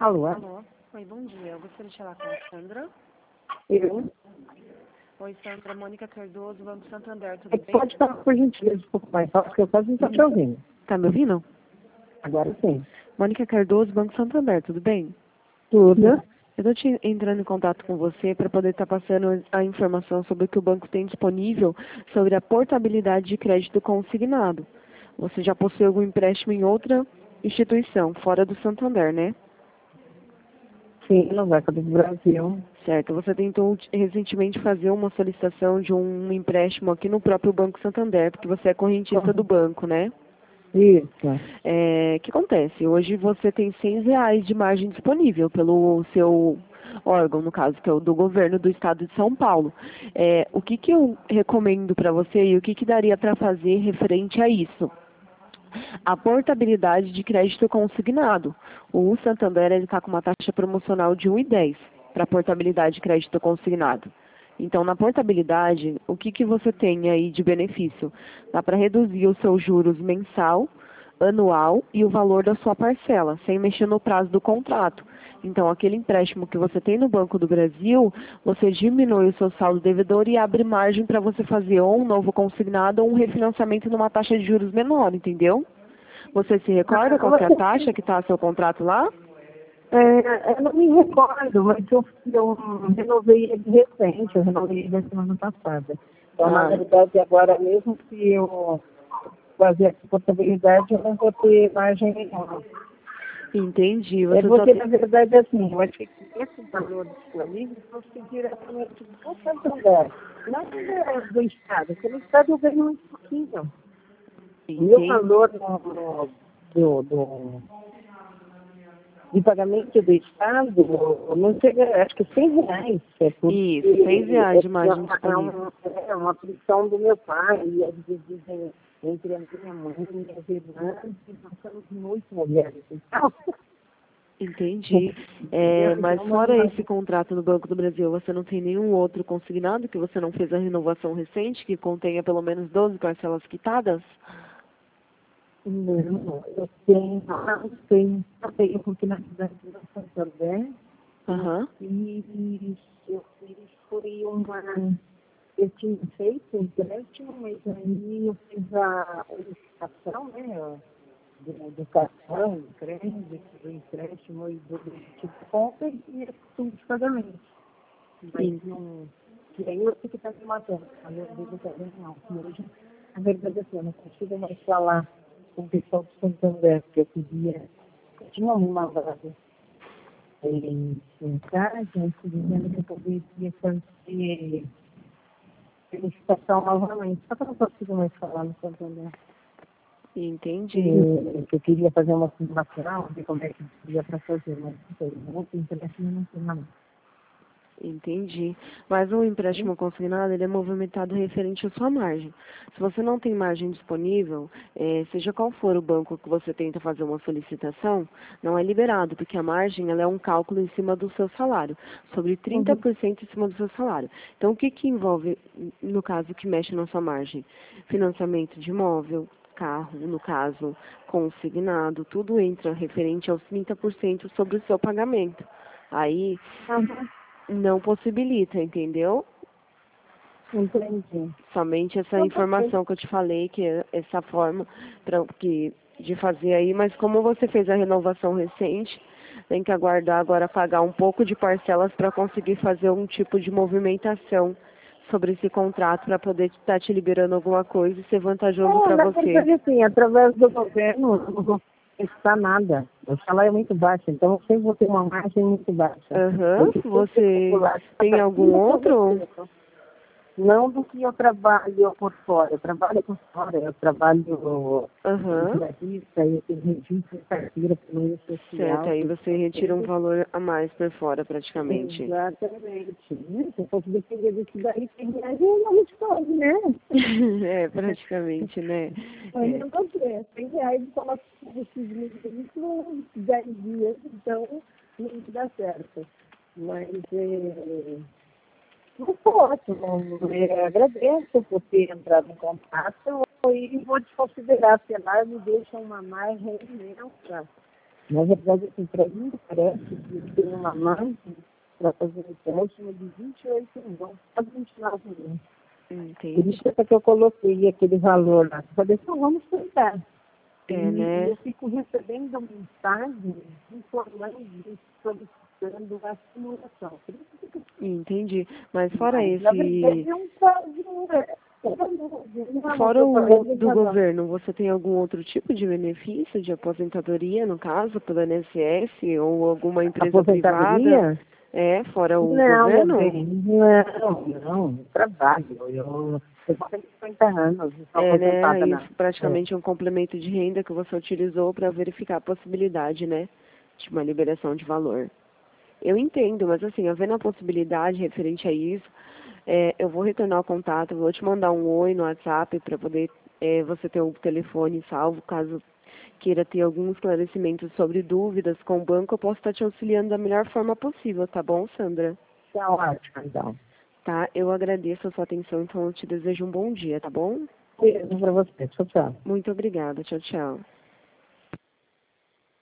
Alô? Alô? Oi, bom dia. Eu gostaria de falar com a Sandra. Eu? Oi, Sandra. Mônica Cardoso, Banco Santander, tudo bem? Pode falar, por gentileza, um pouco mais alto, porque eu quase não estou te ouvindo. Tá me ouvindo? Agora sim. Mônica Cardoso, Banco Santander, tudo bem? Tudo. Eu estou entrando em contato com você para poder estar passando a informação sobre o que o banco tem disponível sobre a portabilidade de crédito consignado. Você já possui algum empréstimo em outra instituição, fora do Santander, né? Sim, no Banco do Brasil. Certo. Você tentou recentemente fazer uma solicitação de um empréstimo aqui no próprio Banco Santander, porque você é correntista do banco, né? Isso. O que acontece? Hoje você tem R$ 6 de margem disponível pelo seu órgão, no caso, que é o do governo do estado de São Paulo. O que eu recomendo para você e o que daria para fazer referente a isso? A portabilidade de crédito consignado. O Santander está com uma taxa promocional de 1,10 para portabilidade de crédito consignado. Então, na portabilidade, o que você tem aí de benefício? Dá para reduzir os seus juros mensal, anual e o valor da sua parcela, sem mexer no prazo do contrato. Então, aquele empréstimo que você tem no Banco do Brasil, você diminui o seu saldo devedor e abre margem para você fazer ou um novo consignado ou um refinanciamento numa taxa de juros menor, entendeu? Você se recorda qual que é a taxa que está seu contrato lá? Eu não me recordo, mas eu renovei ele recente, eu renovei ele na semana passada. Então, na verdade, agora mesmo que eu fazer essa portabilidade, eu não vou ter margem nenhuma. Entendi. É porque, na verdade, assim, eu achei que esse valor disponível fosse diretamente do Santander, não do Estado, porque no Estado eu ganho muito pouquinho. O meu valor de pagamento do Estado não chega, acho que R$ 100. Isso, R$ 6 de margem disponível. É uma opção do meu pai, e eles dizem entre a minha mãe e minhas irmãs, que nós somos muito mulheres. Então, entendi. Mas fora esse contrato no Banco do Brasil, você não tem nenhum outro consignado que você não fez a renovação recente, que contenha pelo menos 12 parcelas quitadas? Não, eu tenho porque na cidade de Santander, e eu fiz, eu tinha feito um empréstimo, mas aí eu fiz a licitação, né, do cartão, do crédito, do empréstimo e do tipo de compra e a questão de pagamento. Mas não, que aí eu tenho que estar me matando, a minha vida também não. Hoje, na verdade, assim, eu não consigo mais falar com o pessoal de Santander, porque eu tinha uma vaga em casa, dizendo que eu poderia fazer licitação novamente, só que eu não consigo mais falar no Santander. Entendi. Eu queria fazer uma simulação, ver como é que ia para fazer, mas não tem interesse, não tem nada. Entendi. Mas o empréstimo consignado, ele é movimentado referente à sua margem. Se você não tem margem disponível, seja qual for o banco que você tenta fazer uma solicitação, não é liberado, porque a margem ela é um cálculo em cima do seu salário, sobre 30% em cima do seu salário. Então, o que envolve, no caso, que mexe na sua margem? Financiamento de imóvel, carro, no caso, consignado, tudo entra referente aos 30% sobre o seu pagamento. Aí... não possibilita, entendeu? Entendi. Somente essa informação que eu te falei, que é essa forma de fazer aí, mas como você fez a renovação recente, tem que aguardar agora pagar um pouco de parcelas para conseguir fazer um tipo de movimentação sobre esse contrato para poder estar te liberando alguma coisa e ser vantajoso para você. Na verdade, assim, através do governo, eu não vou prestar nada. O salário é muito baixo, então eu sempre vou ter uma margem muito baixa. Você tem algum outro? Não do que eu trabalho por fora. Eu trabalho por fora, eu trabalho eu tenho registro de carteira pelo meio social. Certo, aí você retira um valor a mais por fora, praticamente. Exatamente. Se eu fosse depender disso daí, R$ 100 eu não me escolhe, né? Praticamente, né? Mas eu não sei, R$ 100 só esses 10 dias, então não dá certo. Mas não posso, agradeço por ter entrado em contato e vou desconsiderar, porque lá me deixa uma margem imensa Na verdade, assim, para mim parece que tem uma margem para fazer um empréstimo de 28 mil, quase 29 mil. Por Entendi. isso é que eu coloquei aquele valor lá. Eu falei, então vamos tentar. E Né? eu fico recebendo mensagens informando e solicitando a simulação. Por isso que eu fico Entendi. Mas fora mais. Na esse, verdade, é um caso. fora o do governo, você tem algum outro tipo de benefício de aposentadoria, no caso, pelo INSS ou alguma empresa privada? Aposentadoria? Fora o Não, meu governo? bem, não, eu trabalho, eu tenho 50 anos, não estou aposentada não. Isso praticamente é um complemento de renda que você utilizou para verificar a possibilidade, né, de uma liberação de valor. Eu entendo, mas assim, havendo a possibilidade referente a isso, eu vou retornar o contato, vou te mandar um oi no WhatsApp para poder você ter o telefone salvo, caso queira ter algum esclarecimento sobre dúvidas com o banco, eu posso estar te auxiliando da melhor forma possível, tá bom, Sandra? Tá ótimo, então. Tá, eu agradeço a sua atenção, então eu te desejo um bom dia, tá bom? Beijo para você, tchau, tchau. Muito obrigada, tchau, tchau.